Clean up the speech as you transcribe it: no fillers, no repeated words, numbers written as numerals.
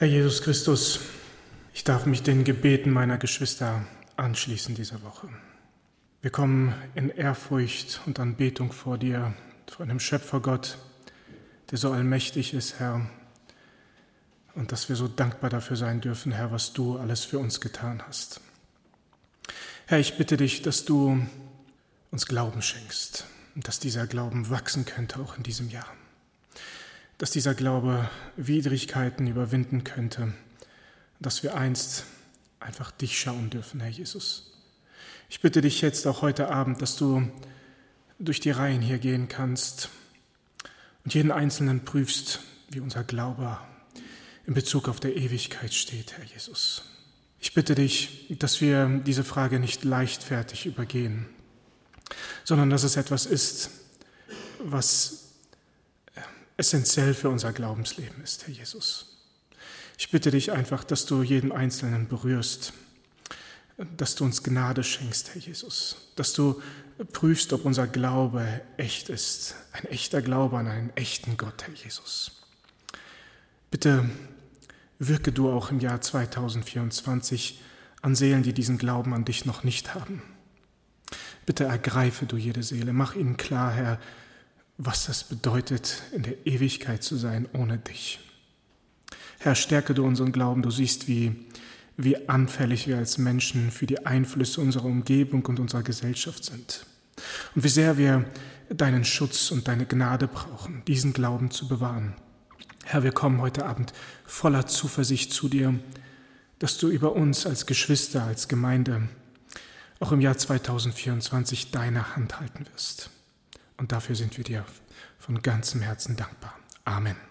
Herr Jesus Christus, ich darf mich den Gebeten meiner Geschwister anschließen diese Woche. Wir kommen in Ehrfurcht und Anbetung vor dir, vor einem Schöpfergott, der so allmächtig ist, Herr, und dass wir so dankbar dafür sein dürfen, Herr, was du alles für uns getan hast. Herr, ich bitte dich, dass du uns Glauben schenkst und dass dieser Glauben wachsen könnte auch in diesem Jahr. Dass dieser Glaube Widrigkeiten überwinden könnte, dass wir einst einfach dich schauen dürfen, Herr Jesus. Ich bitte dich jetzt auch heute Abend, dass du durch die Reihen hier gehen kannst und jeden Einzelnen prüfst, wie unser Glaube in Bezug auf der Ewigkeit steht, Herr Jesus. Ich bitte dich, dass wir diese Frage nicht leichtfertig übergehen, sondern dass es etwas ist, was essentiell für unser Glaubensleben ist, Herr Jesus. Ich bitte dich einfach, dass du jeden Einzelnen berührst, dass du uns Gnade schenkst, Herr Jesus, dass du prüfst, ob unser Glaube echt ist, ein echter Glaube an einen echten Gott, Herr Jesus. Bitte wirke du auch im Jahr 2024 an Seelen, die diesen Glauben an dich noch nicht haben. Bitte ergreife du jede Seele, mach ihnen klar, Herr, was das bedeutet, in der Ewigkeit zu sein ohne dich. Herr, stärke du unseren Glauben. Du siehst, wie anfällig wir als Menschen für die Einflüsse unserer Umgebung und unserer Gesellschaft sind. Und wie sehr wir deinen Schutz und deine Gnade brauchen, diesen Glauben zu bewahren. Herr, wir kommen heute Abend voller Zuversicht zu dir, dass du über uns als Geschwister, als Gemeinde auch im Jahr 2024 deine Hand halten wirst. Und dafür sind wir dir von ganzem Herzen dankbar. Amen.